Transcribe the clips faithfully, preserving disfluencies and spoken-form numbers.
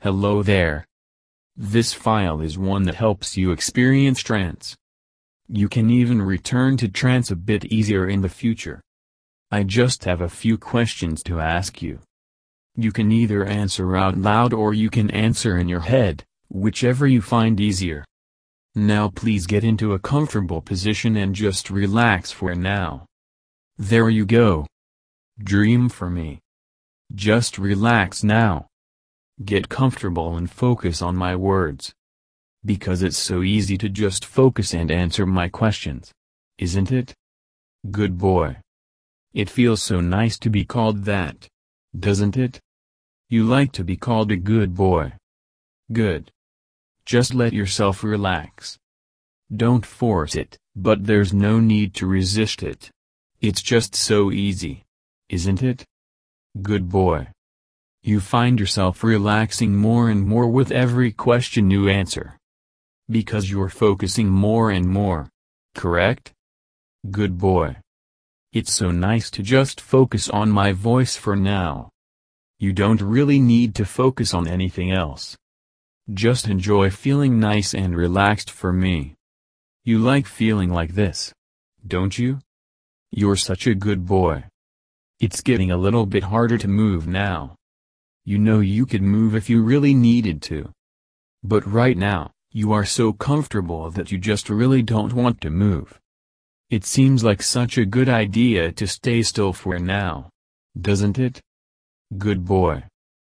Hello there. This file is one that helps you experience trance. You can even return to trance a bit easier in the future. I just have a few questions to ask you. You can either answer out loud or you can answer in your head, whichever you find easier. Now please get into a comfortable position and just relax for now. There you go. Dream for me. Just relax now. Get comfortable and focus on my words. Because it's so easy to just focus and answer my questions. Isn't it? Good boy. It feels so nice to be called that. Doesn't it? You like to be called a good boy. Good. Just let yourself relax. Don't force it, but there's no need to resist it. It's just so easy. Isn't it? Good boy. You find yourself relaxing more and more with every question you answer. Because you're focusing more and more. Correct? Good boy. It's so nice to just focus on my voice for now. You don't really need to focus on anything else. Just enjoy feeling nice and relaxed for me. You like feeling like this, don't you? You're such a good boy. It's getting a little bit harder to move now. You know you could move if you really needed to. But right now, you are so comfortable that you just really don't want to move. It seems like such a good idea to stay still for now. Doesn't it? Good boy.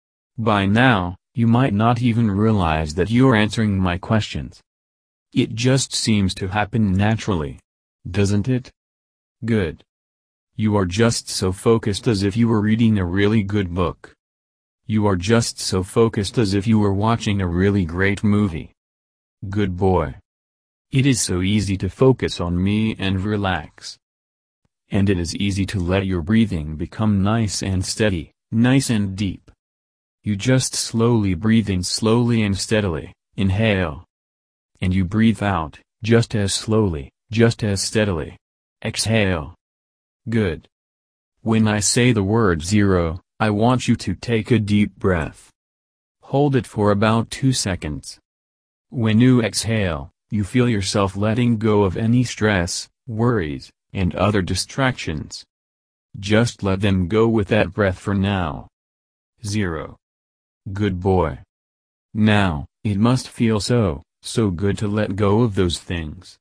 By now, you might not even realize that you're answering my questions. It just seems to happen naturally. Doesn't it? Good. You are just so focused as if you were reading a really good book. You are just so focused as if you were watching a really great movie. Good boy. It is so easy to focus on me and relax. And it is easy to let your breathing become nice and steady, nice and deep. You just slowly breathe in slowly and steadily, inhale. And you breathe out, just as slowly, just as steadily. Exhale. Good. When I say the word zero, I want you to take a deep breath. Hold it for about two seconds. When you exhale, you feel yourself letting go of any stress, worries, and other distractions. Just let them go with that breath for now. Zero. Good boy. Now, it must feel so, so good to let go of those things.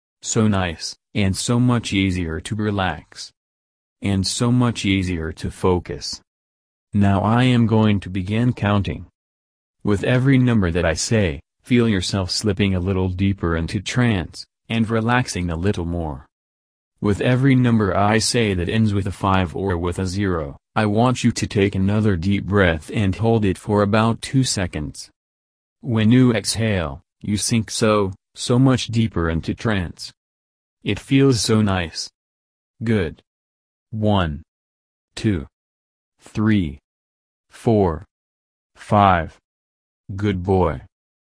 So nice, and so much easier to relax. And so much easier to focus. Now I am going to begin counting. With every number that I say, feel yourself slipping a little deeper into trance, and relaxing a little more. With every number I say that ends with a five or with a zero, I want you to take another deep breath and hold it for about two seconds. When you exhale, you sink so, so much deeper into trance. It feels so nice. Good. One. Two. Three. Four. Five. Good boy.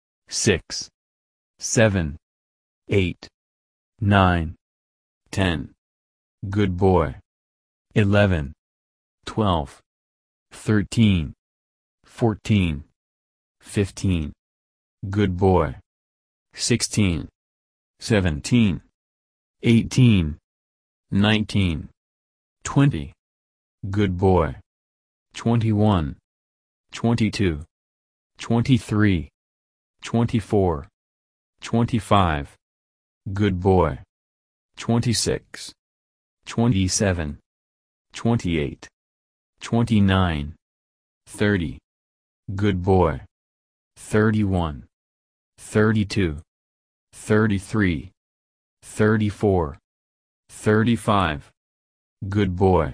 Six. Seven. Eight. Nine. Ten. Good boy. Eleven. Twelve. Thirteen. Fourteen. Fifteen. Good boy. Sixteen. Seventeen. Eighteen. Nineteen. Twenty. Good boy. Twenty-one. Twenty-two. Twenty-three. Twenty-four. Twenty-five. Good boy. Twenty-six. Twenty-seven. Twenty-eight. Twenty-nine. Thirty. Good boy. Thirty-one. Thirty-two. Thirty-three. Thirty-four. Thirty-five. Good boy.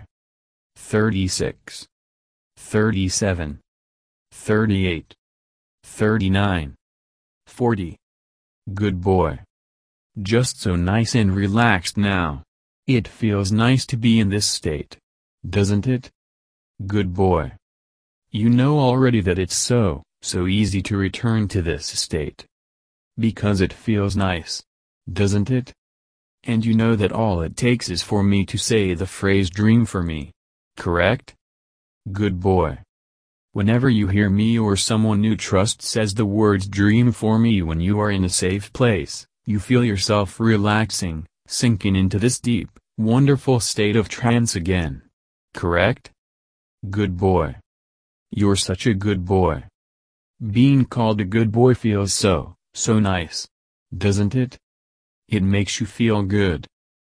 Thirty-six. Thirty-seven. Thirty-eight. Thirty-nine. Forty. Good boy. Just so nice and relaxed now. It feels nice to be in this state. Doesn't it? Good boy. You know already that it's so, so easy to return to this state. Because it feels nice. Doesn't it? And you know that all it takes is for me to say the phrase dream for me. Correct? Good boy. Whenever you hear me or someone you trust says the words "dream for me" when you are in a safe place, you feel yourself relaxing, sinking into this deep, wonderful state of trance again. Correct? Good boy. You're such a good boy. Being called a good boy feels so, so nice. Doesn't it? It makes you feel good.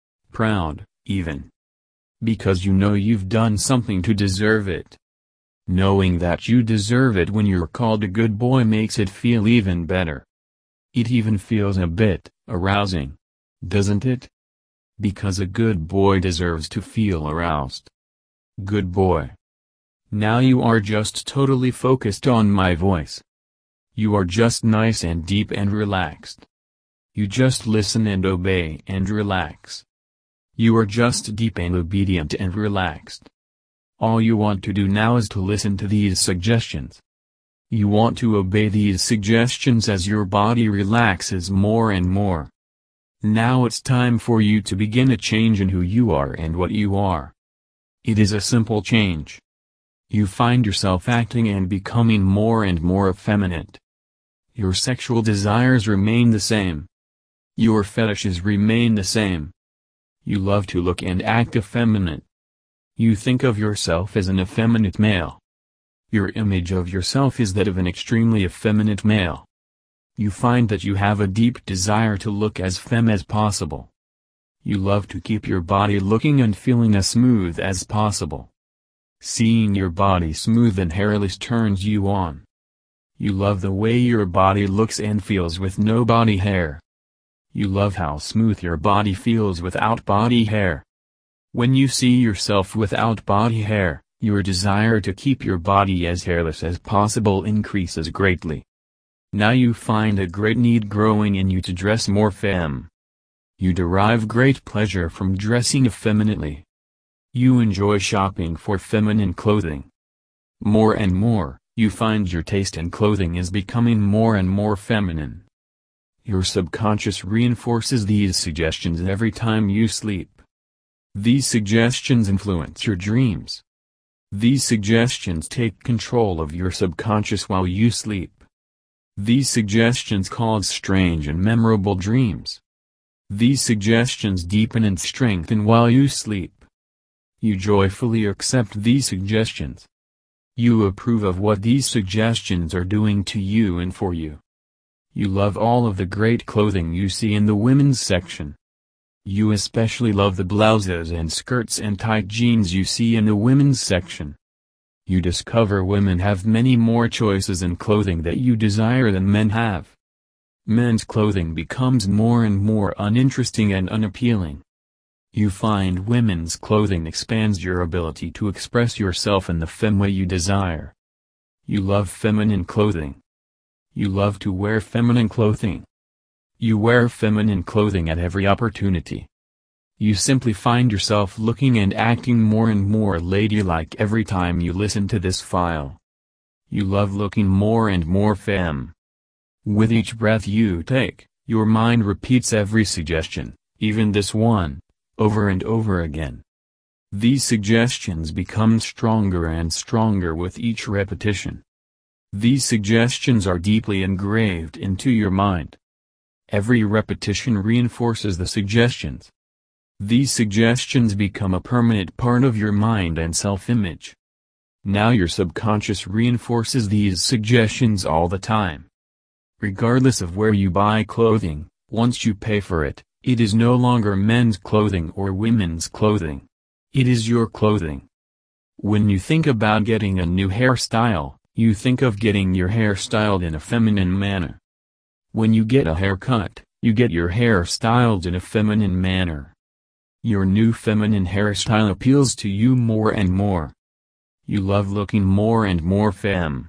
Proud, even. Because you know you've done something to deserve it. Knowing that you deserve it when you're called a good boy makes it feel even better. It even feels a bit arousing. Doesn't it? Because a good boy deserves to feel aroused. Good boy. Now you are just totally focused on my voice. You are just nice and deep and relaxed. You just listen and obey and relax. You are just deep and obedient and relaxed. All you want to do now is to listen to these suggestions. You want to obey these suggestions as your body relaxes more and more. Now it's time for you to begin a change in who you are and what you are. It is a simple change. You find yourself acting and becoming more and more effeminate. Your sexual desires remain the same. Your fetishes remain the same. You love to look and act effeminate. You think of yourself as an effeminate male. Your image of yourself is that of an extremely effeminate male. You find that you have a deep desire to look as femme as possible. You love to keep your body looking and feeling as smooth as possible. Seeing your body smooth and hairless turns you on. You love the way your body looks and feels with no body hair. You love how smooth your body feels without body hair. When you see yourself without body hair, your desire to keep your body as hairless as possible increases greatly. Now you find a great need growing in you to dress more femme. You derive great pleasure from dressing effeminately. You enjoy shopping for feminine clothing. More and more, you find your taste in clothing is becoming more and more feminine. Your subconscious reinforces these suggestions every time you sleep. These suggestions influence your dreams. These suggestions take control of your subconscious while you sleep. These suggestions cause strange and memorable dreams. These suggestions deepen and strengthen while you sleep. You joyfully accept these suggestions. You approve of what these suggestions are doing to you and for you. You love all of the great clothing you see in the women's section. You especially love the blouses and skirts and tight jeans you see in the women's section. You discover women have many more choices in clothing that you desire than men have. Men's clothing becomes more and more uninteresting and unappealing. You find women's clothing expands your ability to express yourself in the femme way you desire. You love feminine clothing. You love to wear feminine clothing. You wear feminine clothing at every opportunity. You simply find yourself looking and acting more and more ladylike every time you listen to this file. You love looking more and more femme. With each breath you take, your mind repeats every suggestion, even this one, over and over again. These suggestions become stronger and stronger with each repetition. These suggestions are deeply engraved into your mind. Every repetition reinforces the suggestions. These suggestions become a permanent part of your mind and self-image. Now your subconscious reinforces these suggestions all the time. Regardless of where you buy clothing, once you pay for it, it is no longer men's clothing or women's clothing. It is your clothing. When you think about getting a new hairstyle, you think of getting your hair styled in a feminine manner. When you get a haircut, you get your hair styled in a feminine manner. Your new feminine hairstyle appeals to you more and more. You love looking more and more femme.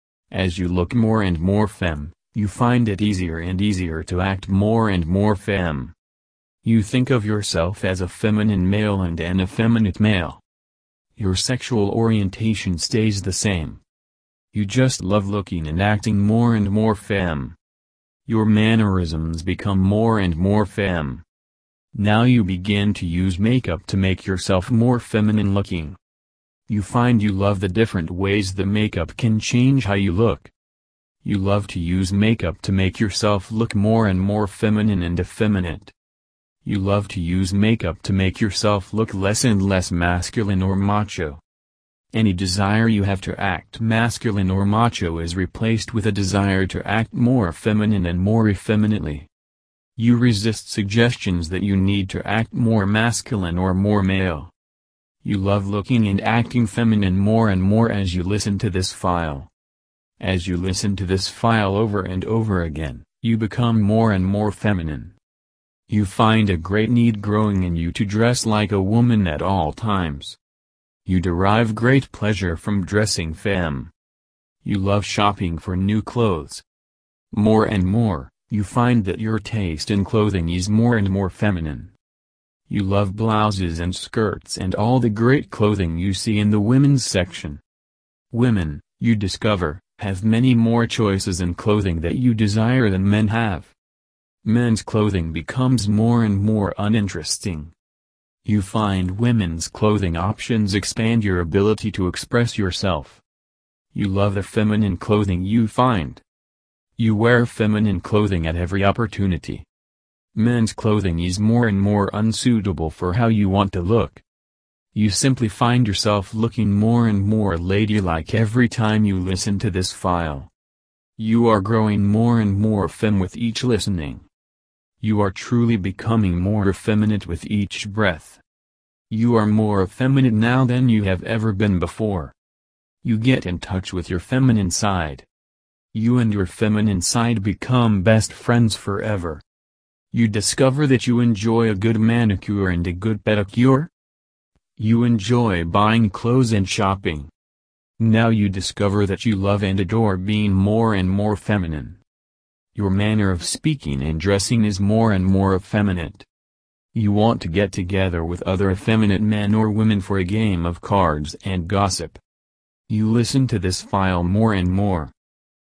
As you look more and more femme, you find it easier and easier to act more and more femme. You think of yourself as a feminine male and an effeminate male. Your sexual orientation stays the same. You just love looking and acting more and more femme. Your mannerisms become more and more femme. Now you begin to use makeup to make yourself more feminine looking. You find you love the different ways the makeup can change how you look. You love to use makeup to make yourself look more and more feminine and effeminate. You love to use makeup to make yourself look less and less masculine or macho. Any desire you have to act masculine or macho is replaced with a desire to act more feminine and more effeminately. You resist suggestions that you need to act more masculine or more male. You love looking and acting feminine more and more as you listen to this file. As you listen to this file over and over again, you become more and more feminine. You find a great need growing in you to dress like a woman at all times. You derive great pleasure from dressing femme. You love shopping for new clothes. More and more, you find that your taste in clothing is more and more feminine. You love blouses and skirts and all the great clothing you see in the women's section. Women, you discover, have many more choices in clothing that you desire than men have. Men's clothing becomes more and more uninteresting. You find women's clothing options expand your ability to express yourself. You love the feminine clothing you find. You wear feminine clothing at every opportunity. Men's clothing is more and more unsuitable for how you want to look. You simply find yourself looking more and more ladylike every time you listen to this file. You are growing more and more femme with each listening. You are truly becoming more effeminate with each breath. You are more effeminate now than you have ever been before. You get in touch with your feminine side. You and your feminine side become best friends forever. You discover that you enjoy a good manicure and a good pedicure. You enjoy buying clothes and shopping. Now you discover that you love and adore being more and more feminine. Your manner of speaking and dressing is more and more effeminate. You want to get together with other effeminate men or women for a game of cards and gossip. You listen to this file more and more.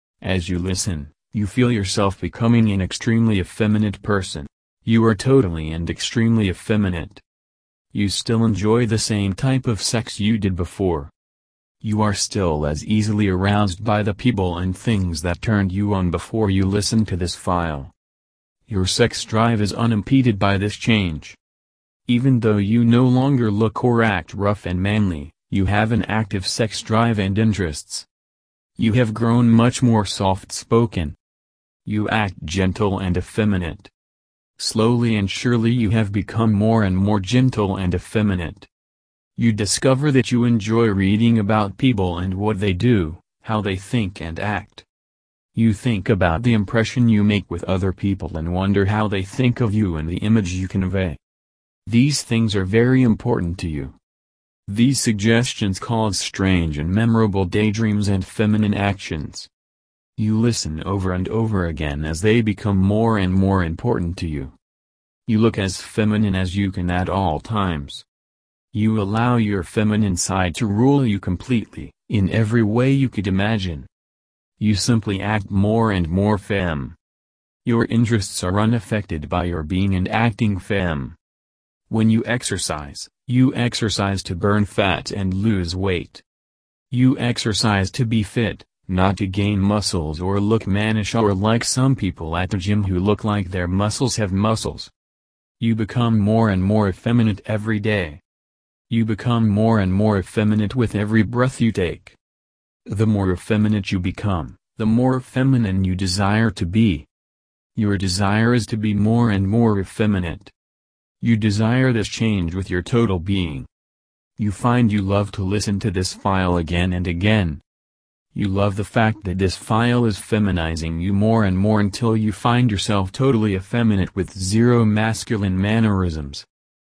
As you listen, you feel yourself becoming an extremely effeminate person. You are totally and extremely effeminate. You still enjoy the same type of sex you did before. You are still as easily aroused by the people and things that turned you on before you listened to this file. Your sex drive is unimpeded by this change. Even though you no longer look or act rough and manly, you have an active sex drive and interests. You have grown much more soft-spoken. You act gentle and effeminate. Slowly and surely you have become more and more gentle and effeminate. You discover that you enjoy reading about people and what they do, how they think and act. You think about the impression you make with other people and wonder how they think of you and the image you convey. These things are very important to you. These suggestions cause strange and memorable daydreams and feminine actions. You listen over and over again as they become more and more important to you. You look as feminine as you can at all times. You allow your feminine side to rule you completely, in every way you could imagine. You simply act more and more femme. Your interests are unaffected by your being and acting femme. When you exercise, you exercise to burn fat and lose weight. You exercise to be fit, not to gain muscles or look mannish or like some people at the gym who look like their muscles have muscles. You become more and more effeminate every day. You become more and more effeminate with every breath you take. The more effeminate you become, the more feminine you desire to be. Your desire is to be more and more effeminate. You desire this change with your total being. You find you love to listen to this file again and again. You love the fact that this file is feminizing you more and more until you find yourself totally effeminate with zero masculine mannerisms.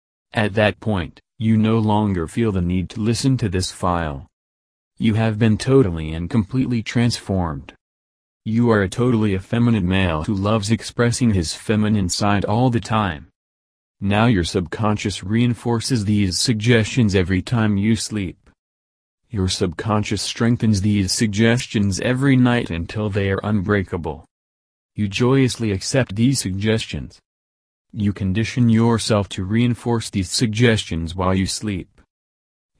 At that point, you no longer feel the need to listen to this file. You have been totally and completely transformed. You are a totally effeminate male who loves expressing his feminine side all the time. Now your subconscious reinforces these suggestions every time you sleep. Your subconscious strengthens these suggestions every night until they are unbreakable. You joyously accept these suggestions. You condition yourself to reinforce these suggestions while you sleep.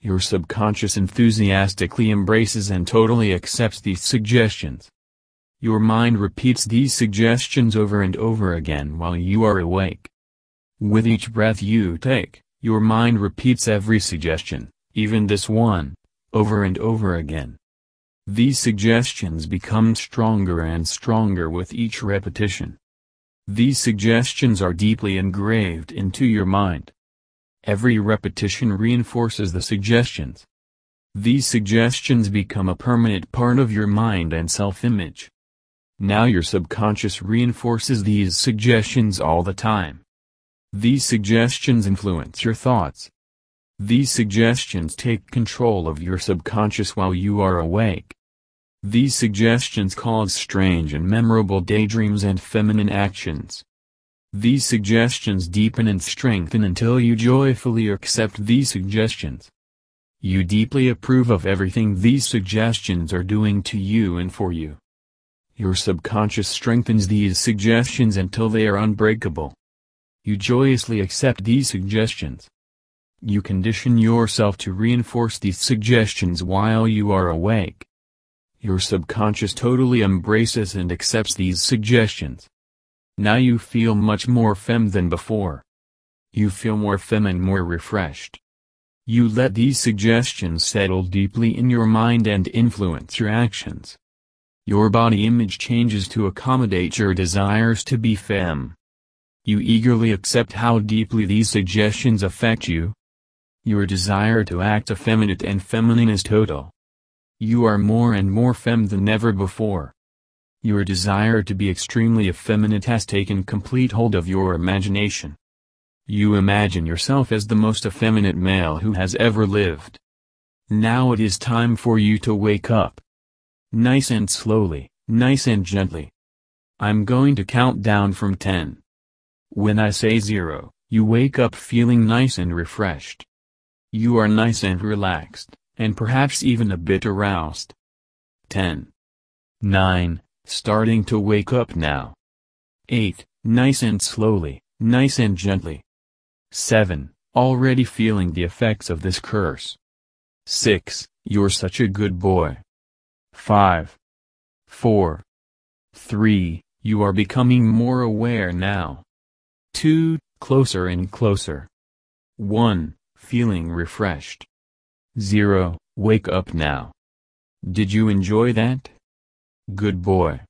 Your subconscious enthusiastically embraces and totally accepts these suggestions. Your mind repeats these suggestions over and over again while you are awake. With each breath you take, your mind repeats every suggestion, even this one, over and over again. These suggestions become stronger and stronger with each repetition. These suggestions are deeply engraved into your mind. Every repetition reinforces the suggestions. These suggestions become a permanent part of your mind and self-image. Now your subconscious reinforces these suggestions all the time. These suggestions influence your thoughts. These suggestions take control of your subconscious while you are awake. These suggestions cause strange and memorable daydreams and feminine actions. These suggestions deepen and strengthen until you joyfully accept these suggestions. You deeply approve of everything these suggestions are doing to you and for you. Your subconscious strengthens these suggestions until they are unbreakable. You joyously accept these suggestions. You condition yourself to reinforce these suggestions while you are awake. Your subconscious totally embraces and accepts these suggestions. Now you feel much more femme than before. You feel more femme and more refreshed. You let these suggestions settle deeply in your mind and influence your actions. Your body image changes to accommodate your desires to be femme. You eagerly accept how deeply these suggestions affect you. Your desire to act effeminate and feminine is total. You are more and more femme than ever before. Your desire to be extremely effeminate has taken complete hold of your imagination. You imagine yourself as the most effeminate male who has ever lived. Now it is time for you to wake up. Nice and slowly, nice and gently. I'm going to count down from ten. When I say zero, you wake up feeling nice and refreshed. You are nice and relaxed, and perhaps even a bit aroused. ten. nine. Starting to wake up now. eight. Nice and slowly, nice and gently. seven. Already feeling the effects of this curse. six. You're such a good boy. five. four. three. You are becoming more aware now. two. Closer and closer. one. Feeling refreshed. zero. Wake up now. Did you enjoy that? Good boy.